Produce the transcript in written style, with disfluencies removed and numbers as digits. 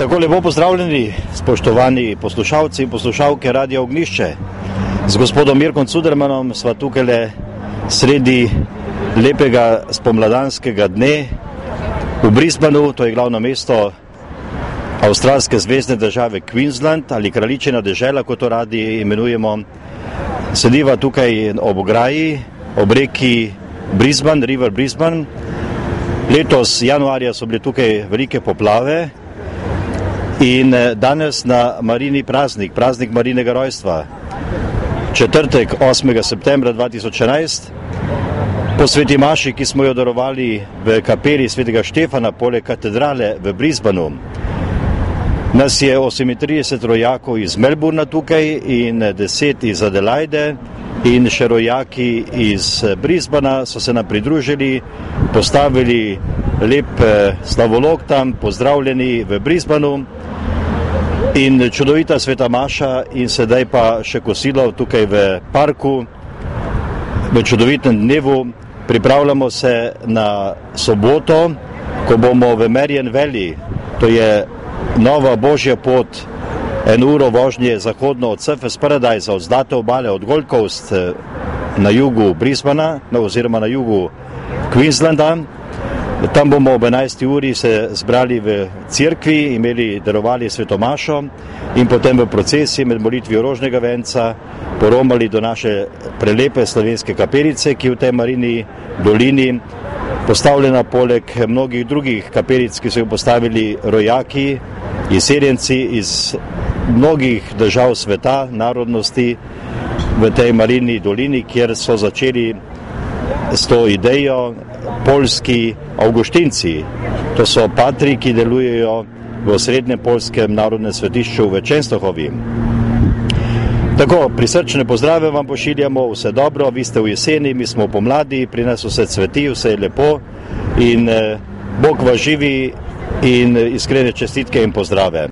Tako lepo pozdravljeni, spoštovani poslušalci in poslušalke Radia Ognjišče. Z gospodom Mirkom Cudermanom sva tukaj sredi lepega spomladanskega dne v Brisbaneu, to je glavno mesto avstralske zvezne države Queensland ali kraljičina dežela, kot to radi imenujemo. Sediva tukaj ob ograji, ob reki Brisbane, River Brisbane. Letos januarja so bile tukaj velike poplave in danes na Marini praznik Marinega rojstva. Četrtek 8. septembra 2011, po sveti maši, ki smo jo darovali v kapeli svetega Štefana poleg katedrale v Brisbaneu, nas je 38 rojakov iz Melbourna tukaj in 10 iz Adelaide in še rojaki iz Brisbana so se nam pridružili, postavili lep slavolok tam, pozdravljeni v Brisbaneu in čudovita sveta maša in sedaj pa še kosilo tukaj v parku v čudovitem dnevu. Pripravljamo se na soboto, ko bomo v Marion Valley, to je nova božja pot, 1 uro vožnje zahodno od Surfers Paradise, od Zlate obale, od Gold Coast na jugu Brisbana, oziroma na jugu Queenslanda. Tam bomo ob 11. uri se zbrali v cerkvi, darovali svetomašo in potem v procesiji med molitvijo rožnega venca poromali do naše prelepe slovenske kapelice, ki je v tej Marini dolini postavljena poleg mnogih drugih kapelic, ki so jo postavili rojaki, izseljenci iz mnogih držav sveta, narodnosti v tej Marini dolini, kjer so začeli s to idejo poljski avguštinci. To so patri, ki delujejo v osrednjem poljskem narodnem svetišču v Częstochowi. Tako, prisrčne pozdrave vam pošiljamo, vse dobro, vi ste v jeseni, mi smo pomladi, pri nas vse cveti, vse je lepo in Bog vas živi in iskrene čestitke in pozdrave.